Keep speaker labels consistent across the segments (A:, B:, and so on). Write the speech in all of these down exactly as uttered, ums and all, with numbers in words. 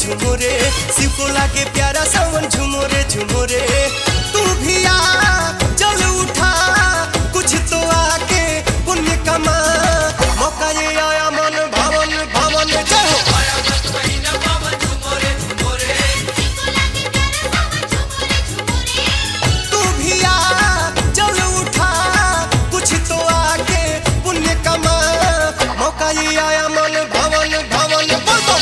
A: झुमुरे, शिव को लागे प्यारा सावन झुमुरे झुमुरे। तू भी आ चल उठा कुछ तो आके पुण्य कमा, मौका ये आया मन भवन भवन जय हो। तू भी आ चल उठा कुछ तो आके पुण्य कमा, मौका ये आया मन भवन भवन बोल बोल।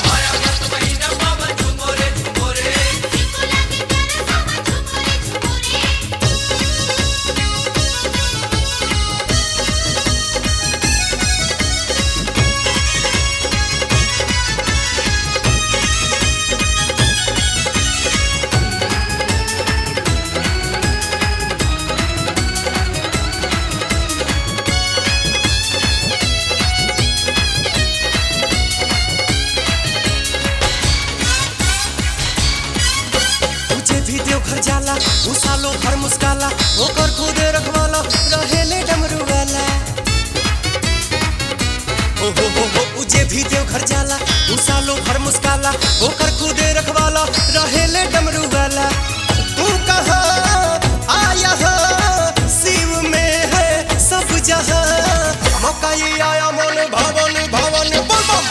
A: घर जाला उ सालो भर मुस्काला, ओकर खुदे रखवाला रहेले डमरू वाला। ओ हो हो हो उजे भी देव घर जाला उ सालो भर मुस्काला, ओकर खुदे रखवाला रहेले डमरू वाला। तू कहाँ आया है शिव में है सब जहां, मौका ये आया मन भवन भवन बोल बम।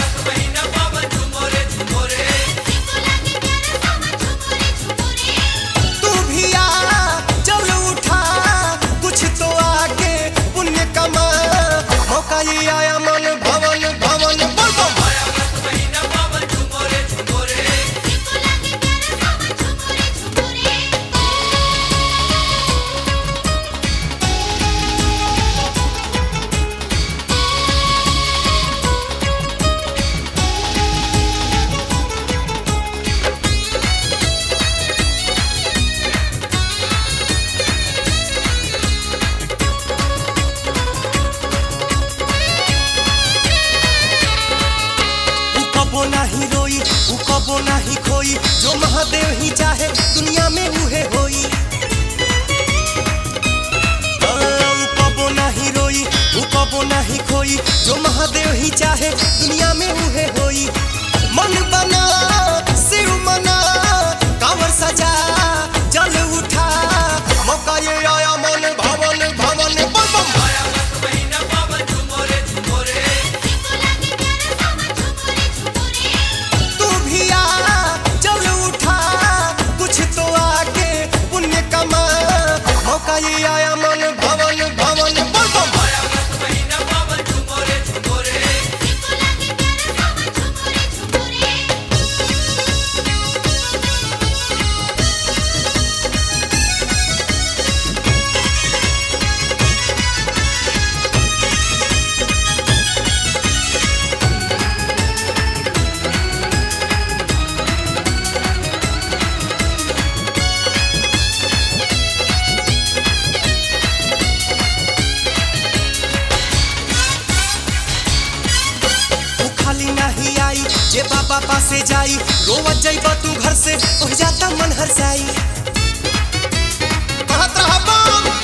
A: ये आया मन भवन भवन बोल बम। कबो नाही रोई उ कबो नाही खोई, जो महादेव ही चाहे दुनिया में उहे होई। उ कबो नाही रोई उ कबो नाही खोई, जो महादेव ही चाहे दुनिया में उहे होई। मन बना शिव मना कांवर सजा जल उठा, मौका ये आया मन भवन भवन बोल बम। मौका ये आया मन भवन भवन बोल बम। जे बाबा पासे जाई रोवत जाइबा तू घर से, ओह जाता मन हरसाई। कहत रहा बम